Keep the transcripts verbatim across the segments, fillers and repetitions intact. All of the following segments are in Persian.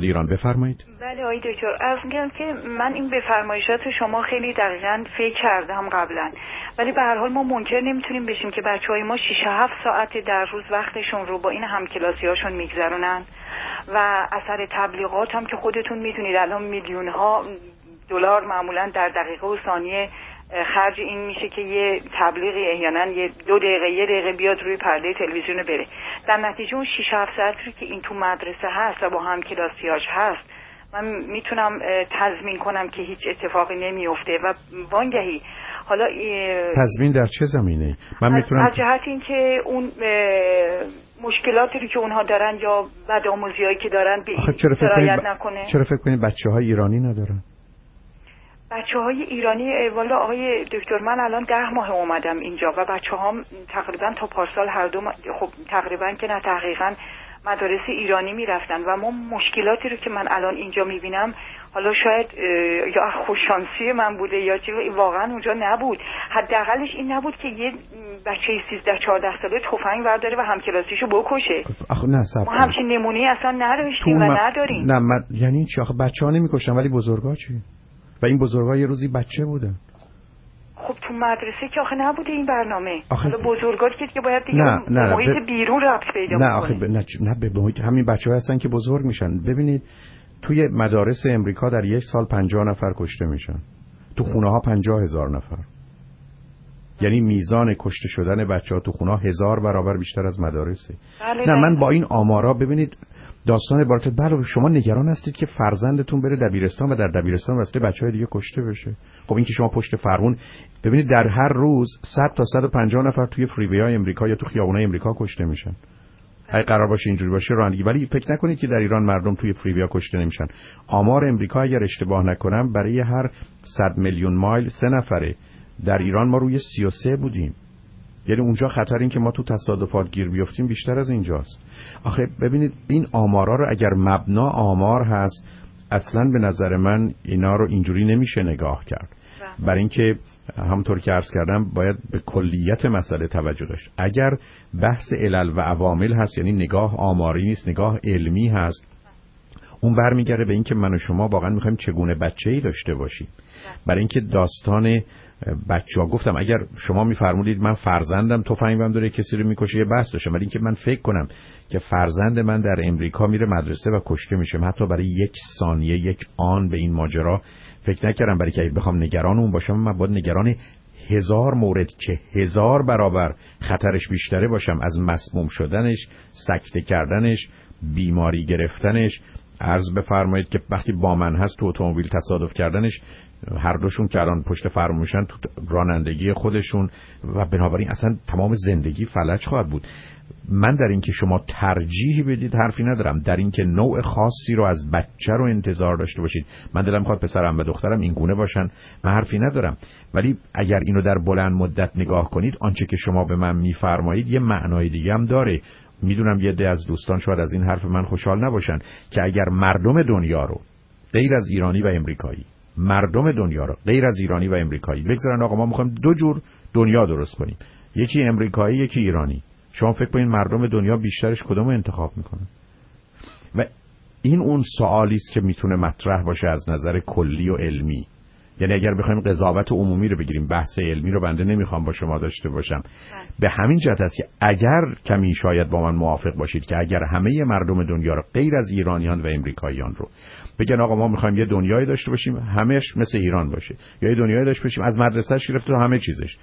ایران. بفرمایید. بله آقای دکتر، از میگم که من این به فرمایشات شما خیلی دقیقاً فکر کردم قبلا، ولی به هر حال ما منکر نمیتونیم بشیم که بچهای ما شش هفت ساعت در روز وقتشون رو با این همکلاسی‌هاشون میگذرونن و اثر تبلیغات هم که خودتون میدونید الان میلیون ها دلار معمولاً در دقیقه و ثانیه خرج این میشه که یه تبلیغی احیانا یه دو دقیقه یه دقیقه بیاد روی پرده تلویزیون بره. در نتیجه اون شش هفت ساعتی که این تو مدرسه هست و با هم کلاسیاش هست من میتونم تضمین کنم که هیچ اتفاقی نمیفته و وانگهی حالا تضمین در چه زمینه؟ من میتونم از جهت این که اون مشکلاتی رو که اونها دارن یا بدآموزیایی که دارن به این سرایت ب... نکنه. چرا فکر کنید بچه‌های ایرانی ندارن؟ بچه‌های ایرانی والا آقای دکتر من الان ده ماه اومدم اینجا و بچه‌هام تقریبا تا پارسال هر دو ما... خب تقریبا که نه تحقیقاً مدارس ایرانی میرفتن و ما مشکلاتی رو که من الان اینجا میبینم حالا شاید یا خوششانسی من بوده یا چی واقعا اونجا نبود، حداقلش این نبود که یه بچه سیزده چهارده ساله تفنگ برداره و همکلاسیشو بکشه. آخه نه صبر ما همچین نمونه اصلا نداشتیم و نداریم. نه من یعنی چی؟ آخه بچه‌ها نمیکشن ولی بزرگا چی؟ و این بزرگا یه روزی بچه بودن. خب تو مدرسه که آخه نبوده این برنامه. آخه حالا بزرگا که باید دیگه نه نه محیط ب... بیرون ربط پیدا نه کنه. آخه ب... نه نه به محیط همین بچه‌ها هستن که بزرگ میشن. ببینید توی مدارس امریکا در یک سال پنجاه نفر کشته میشن. تو خونه ها پنجاه هزار نفر. یعنی میزان کشته شدن بچه‌ها تو خونه ها هزار برابر بیشتر از مدارسه. بله نه من بله. با این آمارا ببینید داستان عبارت بله شما نگران هستید که فرزندتون بره دبیرستان و در دبیرستان واسه بچهای دیگه کشته بشه. خب این که شما پشت فرمون ببینید در هر روز صد تا صد و پنجاه نفر توی فریوی‌های امریکا یا تو خیابونای امریکا کشته میشن. اگه قرار باشه اینجوری باشه رانندگی، ولی فکر نکنید که در ایران مردم توی فریویا کشته نمیشن. آمار امریکا اگر اشتباه نکنم برای هر صد میلیون مایل سه نفره. در ایران ما روی سی و سه بودیم. یعنی اونجا خطر این که ما تو تصادفات گیر بیفتیم بیشتر از اینجاست. آخه ببینید این آمارا رو اگر مبنا آمار هست اصلاً به نظر من اینا رو اینجوری نمیشه نگاه کرد. برای اینکه همونطور که عرض کردم باید به کلیت مسئله توجه داشت. اگر بحث علل و عوامل هست یعنی نگاه آماری نیست، نگاه علمی هست، اون برمیگره به اینکه من و شما واقعا میخوایم چگونه بچه‌ای داشته باشیم. برای اینکه داستان بچه‌ها گفتم اگر شما میفرمودید من فرزندم تفنگ بهم داره کسی رو میکشه یه بحث داشتم، ولی اینکه من فکر کنم که فرزند من در امریکا میره مدرسه و کشته میشه حتی برای یک ثانیه یک آن به این ماجرا فکر نکردم. برای که بخوام نگران اون باشم من باید نگران هزار مورد که هزار برابر خطرش بیشتره باشم، از مسموم شدنش، سکته کردنش، بیماری گرفتنش. عرض بفرمایید که وقتی با من هست تو اتومبیل تصادف کردنش، هر دوشون که الان پشت فرمون میشن تو رانندگی خودشون و بنابراین اصلا تمام زندگی فلج خواهد بود. من در این که شما ترجیحی بدید حرفی ندارم، در این که نوع خاصی رو از بچه رو انتظار داشته باشید. من دلم میخواد پسرم و دخترم این گونه باشن، من حرفی ندارم، ولی اگر اینو در بلند مدت نگاه کنید آنچه که شما به من میفرمایید یه معنای دیگه هم داره. میدونم یه عده از دوستان شاید از این حرف من خوشحال نباشن که اگر مردم دنیا رو غیر از ایرانی و امریکایی مردم دنیا رو غیر از ایرانی و امریکایی بگذارن آقا ما میخوایم دو جور دنیا درست کنیم، یکی امریکایی یکی ایرانی، شما فکر کنید مردم دنیا بیشترش کدومو انتخاب میکنن؟ و این اون سوالی است که میتونه مطرح باشه از نظر کلی و علمی. یعنی اگر بخوایم قضاوت عمومی رو بگیریم، بحث علمی رو بنده نمیخوام با شما داشته باشم. به همین جهت است که اگر کمی شاید با من موافق باشید که اگر همه مردم دنیا رو غیر از ایرانیان و امریکاییان رو بگن آقا ما میخوایم یه دنیایی داشته باشیم همه‌اش مثل ایران باشه، یا یه دنیایی داشته باشیم از مدرسه‌اش گرفته تا همه چیزش،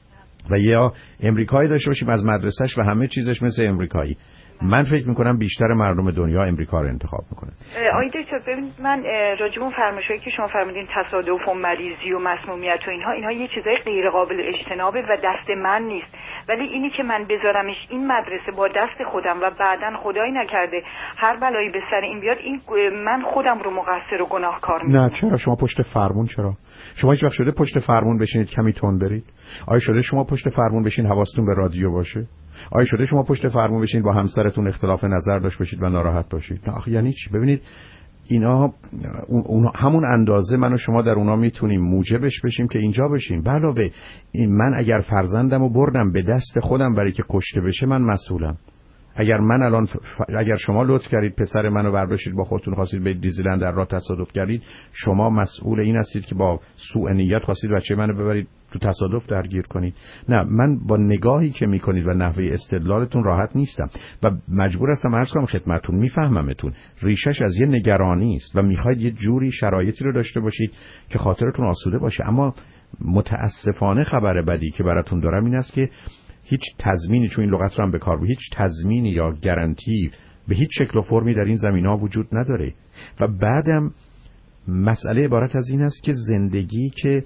و یا امریکایی داشته باشیم از مدرسه‌اش و همه چیزش مثل امریکایی، من فکر میکنم بیشتر مردم دنیا امریکا رو انتخاب میکنن. آقای دکتر ببینید من راجع به اون فرمایشایی که شما فرمودین تصادف و مریضی و مسمومیت و اینها اینها یه چیزای غیر قابل اجتنابه و دست من نیست، ولی اینی که من بذارمش این مدرسه با دست خودم و بعدن خدایی نکرده هر بلایی به سر این بیاد، این من خودم رو مقصر و گناهکار میدونم. نه چرا؟ شما پشت فرمون چرا؟ شما هیچ وقت شده پشت فرمون بشینید کمی تون برید؟ آیا شده شما پشت فرمون بشین حواستون به رادیو باشه؟ آیا شده شما پشت فرمون بشین با همسرتون اختلاف نظر داشته باشید و ناراحت باشید؟ نه آخه یعنی چی؟ ببینید اینا اون, اون همون اندازه من و شما در اونا میتونیم موجبش بشیم که اینجا بشیم. علاوه این من اگر فرزندمو بردم به دست خودم برای که کشته بشه من مسئولم. اگر من الان ف... اگر شما لطف کردید پسر منو برداشتید با خودتون خواستید به دیزیلند در راه تصادف کردید، شما مسئول این هستید که با سوء نیت خواستید بچه منو ببرید تو تصادف درگیر کنید. نه، من با نگاهی که میکنید و نحوه استدلالتون راحت نیستم و مجبور هستم عرض کنم خدمتتون میفهممتون. ریشش از یه نگرانی است و میخواید یه جوری شرایطی رو داشته باشید که خاطرتون آسوده باشه. اما متاسفانه خبر بدی که براتون دارم این است که هیچ تضمینی، چون این لغت رو هم به کار بود، هیچ تضمینی یا گارانتی به هیچ شکل و فرمی در این زمینه‌ها وجود نداره. و بعدم مسئله عبارت از این است که زندگی که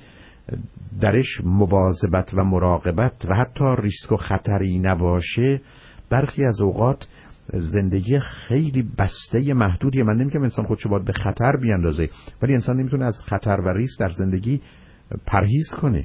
درش مواظبت و مراقبت و حتی ریسک و خطری نباشه، برخی از اوقات زندگی خیلی بسته محدودیه. من نمیگم انسان خودشو باید به خطر بیاندازه، ولی انسان نمیتونه از خطر و ریسک در زندگی پرهیز کنه.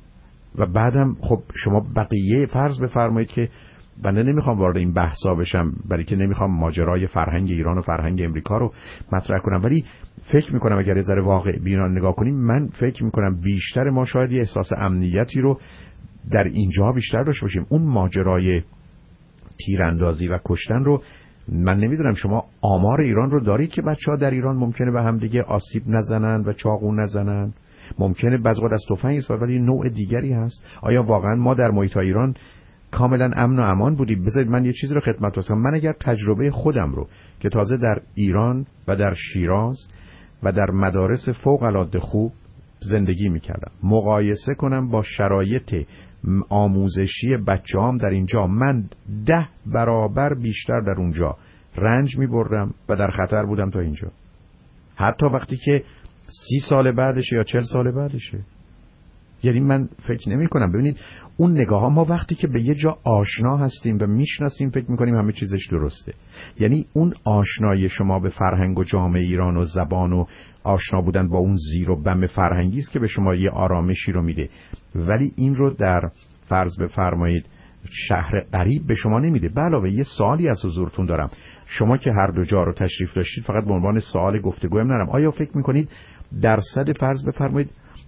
و بعدم خب شما بقیه فرض بفرمایید که بنده نمیخوام وارد این بحثا بشم، برای که نمیخوام ماجرای فرهنگ ایران و فرهنگ امریکا رو مطرح کنم، ولی فکر میکنم اگر یه ذره واقع بینانه نگاه کنیم، من فکر میکنم بیشتر ما شاید یه احساس امنیتی رو در اینجا بیشتر داشته باشیم. اون ماجرای تیراندازی و کشتن رو من نمیدونم شما آمار ایران رو دارید که بچه‌ها در ایران ممکنه به هم دیگه آسیب نزنن و چاقو نزنن، ممکنه بعضی وقت از تفنگ استفاده، ولی نوع دیگری هست. آیا واقعا ما در محیط ایران کاملا امن و امان بودیم؟ بذارید من یه چیزی رو خدمتتون بگم. من اگر تجربه خودم رو که تازه در ایران و در شیراز و در مدارس فوق العاده خوب زندگی میکردم مقایسه کنم با شرایط آموزشی بچه‌هام در اینجا، من ده برابر بیشتر در اونجا رنج میبردم و در خطر بودم تا اینجا، حتی وقتی که سی سال بعدشه یا چل سال بعدشه. یعنی من فکر نمی کنم، ببینید اون نگاه ها، ما وقتی که به یه جا آشنا هستیم و میشناسیم فکر میکنیم همه چیزش درسته. یعنی اون آشنایی شما به فرهنگ و جامعه ایران و زبان و آشنا بودن با اون زیر و بم فرهنگی است که به شما یه آرامشی رو میده، ولی این رو در فرض بفرمایید شهر غریب به شما نمیده. به علاوه یه سوالی از حضورتون دارم، شما که هر دو جا رو تشریف داشتید، فقط به عنوان سوال گفتگو هم نرم، آیا فکر میکنید درصد فرض بفرمایید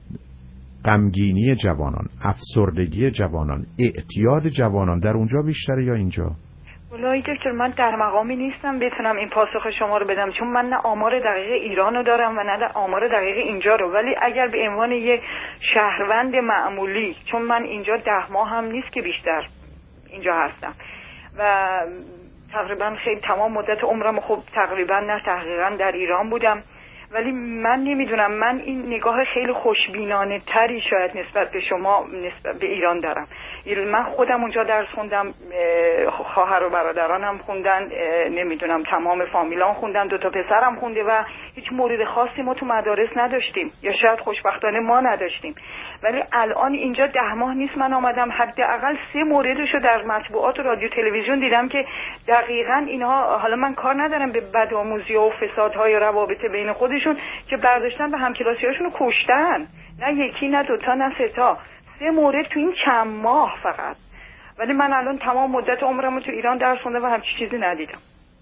غمگینی جوانان، افسردگی جوانان، اعتیاد جوانان در اونجا بیشتره یا اینجا؟ والله دکتر من در مقامی نیستم بتونم این پاسخ شما رو بدم، چون من نه آمار دقیق ایران رو دارم و نه آمار دقیق اینجا رو. ولی اگر به عنوان یک شهروند معمولی، چون من اینجا ده ماه هم نیست که بیشتر اینجا هستم و تقریبا خیلی تمام مدت عمرم خب تقریبا نه تحقیقا در ایران بودم، ولی من نمیدونم، من این نگاه خیلی خوشبینانه تری شاید نسبت به شما نسبت به ایران دارم. من خودم اونجا درس خوندم، خواهر و برادرانم خوندن، نمیدونم تمام فامیلان خوندن، دو تا پسرم خونده و هیچ مورد خاصی ما تو مدارس نداشتیم، یا شاید خوشبختانه ما نداشتیم. ولی الان اینجا ده ماه نیست من آمدم، حداقل سه موردشو در مطبوعات و رادیو تلویزیون دیدم که دقیقاً اینها، حالا من کار ندارم به بدآموزی و فسادهای روابط بین خودشون، که برداشتن به همکلاسی‌هاشون رو کشتن، نه یکی نه دوتا نه سه تا، سه مورد تو این چند ماه فقط. ولی من الان تمام مدت عمرم رو تو ایران درس خوندم و همچین چیزی ندیدم.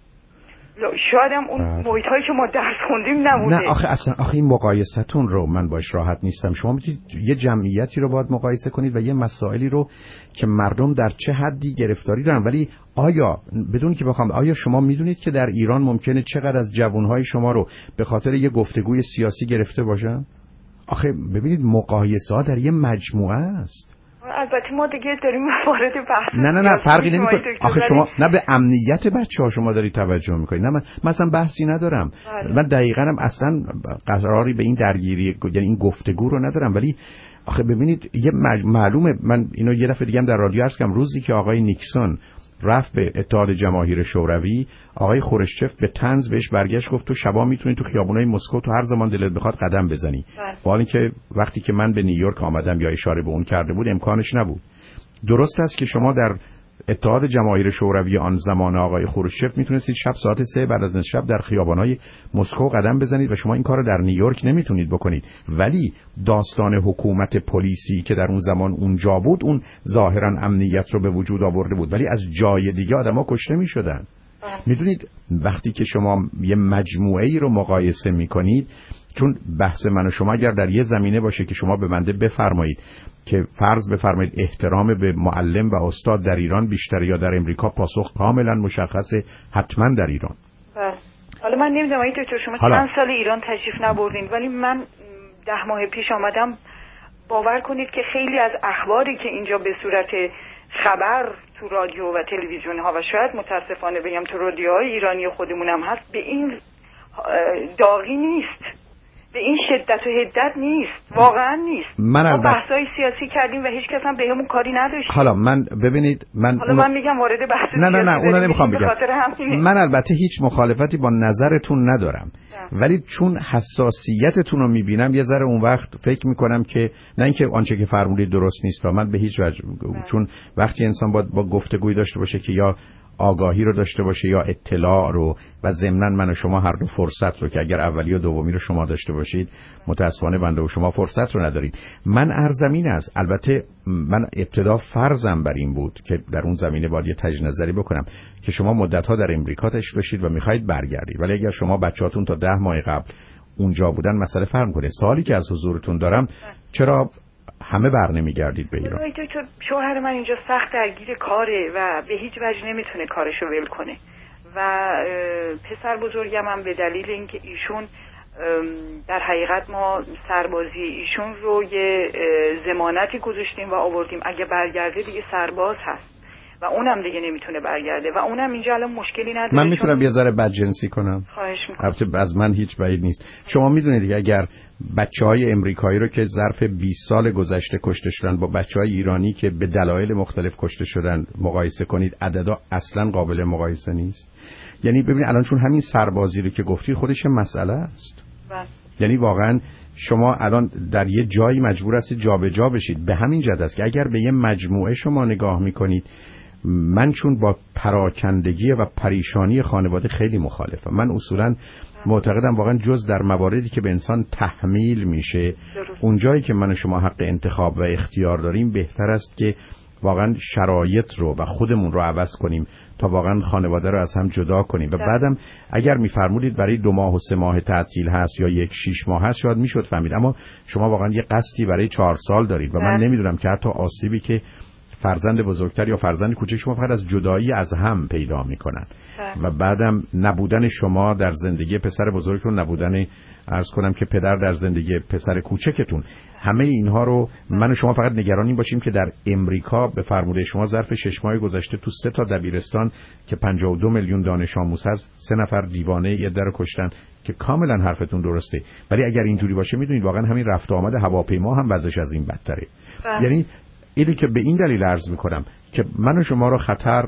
شاید هم اون محیط‌هایی که ما درس خوندیم نبوده. نه آخه اصلا آخه این مقایستون رو من باش راحت نیستم. شما میتونید یه جمعیتی رو باید مقایسه کنید و یه مسائلی رو که مردم در چه حدی گرفتاری دارن. ولی آیا بدون که بخوام، آیا شما میدونید که در ایران ممکنه چقدر از جوانهای شما رو به خاطر یه گفتگوی سیاسی گرفته باشن؟ آخه ببینید مقایسه ها در یه مجموعه است. البته ما دیگه داریم وارد بحث. نه نه نه فرقی نمیکنه. آخه شما نه به امنیت بچه‌ها شما دارید توجه میکنید، نه من مثلا بحثی ندارم. بله. من دقیقاً هم اصلا قراری به این درگیری، یعنی این گفتگو رو ندارم. ولی آخه ببینید یه مج... معلومه، من اینو یه دفعه دیگه هم در رادیو عرض کردم، روزی که آقای نیکسون رفت به اتحاد جماهیر شوروی، آقای خروشچف به طنز بهش برگشت گفت تو شبا میتونی تو خیابونای مسکو تو هر زمان دلت بخواد قدم بزنی. با اینکه وقتی که من به نیویورک آمدم یا اشاره به اون کرده بود امکانش نبود. درست است که شما در اتحاد جماهیر شوروی آن زمان آقای خروشچف میتونستید شب ساعت سه بعد از نصف شب در خیابان‌های مسکو قدم بزنید و شما این کارو در نیویورک نمیتونید بکنید. ولی داستان حکومت پلیسی که در اون زمان اونجا بود، اون ظاهرا امنیت رو به وجود آورده بود، ولی از جای دیگه آدما کشته میشدن. میدونید وقتی که شما یه مجموعه ای رو مقایسه میکنید، چون بحث من و شما اگر در یه زمینه باشه که شما به بنده بفرمایید که فرض بفرمایید احترام به معلم و استاد در ایران بیشتر یا در امریکا، پاسخ کاملا مشخصه، حتما در ایران. بله. حالا من نمیدونم این دکتر شما چند سال ایران تشریف نبردین، ولی من ده ماه پیش آمدم. باور کنید که خیلی از اخباری که اینجا به صورت خبر تو رادیو و تلویزیون ها و شاید متاسفانه بگم تو رادیوهای ایرانی خودمون هم هست، به این داغی نیست، به این شدت و حدت نیست، واقعا نیست. من ما البته بحثای سیاسی کردیم و هیچ کس هم بهمون کاری نداشت. حالا من ببینید من حالا اونو... من میگم وارد بحث نه نه نه اونو نمیخوام بگم. من البته هیچ مخالفتی با نظرتون ندارم، نه. ولی چون حساسیتتون رو میبینم یه ذره اون وقت فکر میکنم که نه اینکه آنچه که فرمودید درست نیست، من به هیچ وجه، چون وقتی انسان باید با گفتگوی داشته باشه که یا آگاهی رو داشته باشه یا اطلاع رو، و ضمناً من و شما هر دو فرصت رو که اگر اولی و دومی رو شما داشته باشید، متاسفانه بنده و شما فرصت رو ندارید. من ارزمین است. البته من ابتدا فرضم بر این بود که در اون زمینه باید یه تجدید نظری بکنم که شما مدت‌ها در امریکا تشریف داشتید و می‌خواید برگردید، ولی اگر شما بچه‌هاتون تا ده ماه قبل اونجا بودن مسئله فرق می‌کنه. سوالی که از حضورتون دارم، چرا همه بر نمیگردید به ایران؟ چون شوهر من اینجا سخت درگیر کاره و به هیچ وجه نمیتونه کارشو ول کنه و پسر بزرگم هم به دلیل اینکه ایشون در حقیقت ما سربازی ایشون رو یه ضمانتی گذاشتیم و آوردیم اگه برگرده دیگه سرباز هست و اونم دیگه نمیتونه برگرده و اونم اینجا الان مشکلی نداره. من میتونم یه ذره بدجنسی کنم؟ خواهش میکنم. البته از من هیچ بعید نیست. شما میدونید دیگه اگر بچه‌های امریکایی رو که ظرف بیست سال گذشته کشته شدن با بچه‌های ایرانی که به دلایل مختلف کشته شدن مقایسه کنید، عددا اصلا قابل مقایسه نیست. یعنی ببینید الان چون همین سربازی رو که گفتید خودش مسئله است. بله. یعنی واقعا شما الان در یه جایی مجبور هستید جابجا بشید. به همین جهت است که اگر به یه مجموعه شما نگاه میکنید، من چون با پراکندگی و پریشانی خانواده خیلی مخالفم. من اصولا معتقدم واقعا جز در مواردی که به انسان تحمیل میشه، اون جایی که من و شما حق انتخاب و اختیار داریم، بهتر است که واقعا شرایط رو و خودمون رو عوض کنیم تا واقعا خانواده رو از هم جدا کنیم. و بعدم اگر میفرمودید برای دو ماه و سه ماه تعطیل هست یا یک شیش ماه هست شاید میشد فهمید، اما شما واقعا یه قصدی برای چهار سال دارید و من نمیدونم که حتی آسیبی که فرزند بزرگتر یا فرزند کوچک شما فقط از جدایی از هم پیدا میکنن و بعدم نبودن شما در زندگی پسر بزرگتون، نبودن عرض کنم که پدر در زندگی پسر کوچکتون، همه اینها رو من و شما فقط نگران این باشیم که در امریکا به فرموده شما ظرف شش ماه گذشته تو سه تا دبیرستان که پنجاه و دو میلیون دانش آموز هست، سه نفر دیوانه یه در کشتن، که کاملا حرفتون درسته. ولی اگر اینجوری باشه میدونید واقعا همین رفت و آمد هواپیما هم وضعش از این بدتره. یعنی اینی که به این دلیل عرض میکنم که من و شما رو خطر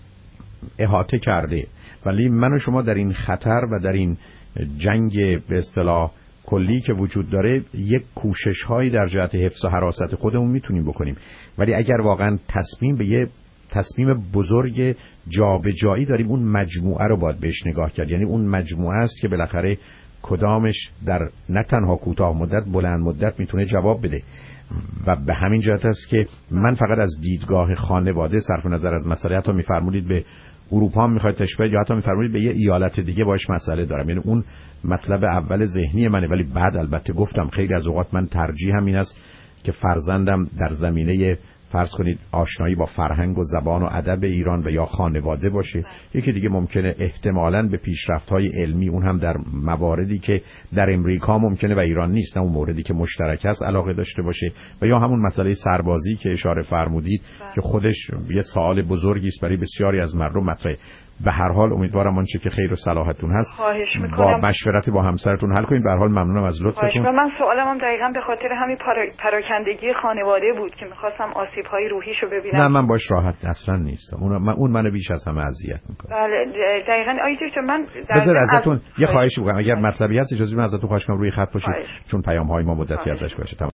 احاطه کرده، ولی من و شما در این خطر و در این جنگ به اصطلاح کلی که وجود داره یک کوشش هایی در جهت حفظ و حراست خودمون میتونیم بکنیم. ولی اگر واقعا تصمیم به یه تصمیم بزرگ جابجایی داریم، اون مجموعه رو باید بهش نگاه کرد. یعنی اون مجموعه است که بالاخره کدامش در نه تنها کوتاه مدت، بلند مدت میتونه جواب بده. و به همین جهت است که من فقط از دیدگاه خانواده صرف نظر از مسئله، حتی میفرمودید به اروپا هم میخواید تشبیه یا حتی میفرمودید به یه ایالت دیگه باش مسئله دارم، یعنی اون مطلب اول ذهنی منه. ولی بعد البته گفتم خیلی از اوقات من ترجیحم این است که فرزندم در زمینه فرض کنید آشنایی با فرهنگ و زبان و ادب ایران و یا خانواده باشه. یکی دیگه ممکنه احتمالاً به پیشرفت‌های علمی، اون هم در مواردی که در امریکا ممکنه و ایران نیست، نه اون موردی که مشترک است، علاقه داشته باشه. و یا همون مسئله سربازی که اشاره فرمودید بله. که خودش یه سوال بزرگی است برای بسیاری از مردم مطرحه. به هر حال امیدوارم آنچه که خیر و صلاحتون هست با مشورت با همسرتون حل کنید. به هر حال ممنونم از لطفتون. و من سوالم هم دقیقاً به خاطر همین پرا... پراکندگی خانواده بود که می‌خواستم آسیب‌های روحیشو ببینم. نه من باش راحت اصلا نیستم. اون من اون منو بیش از همه اذیت می‌کنه. بله دقیقاً. آیه دکتر من بذار ازتون از... یه خواهشی بکنم، اگر مطلبی هست اجازه بدید ازتون خواهش کنم روی خط باشید، چون پیام‌های ما مدتی ازش باشه.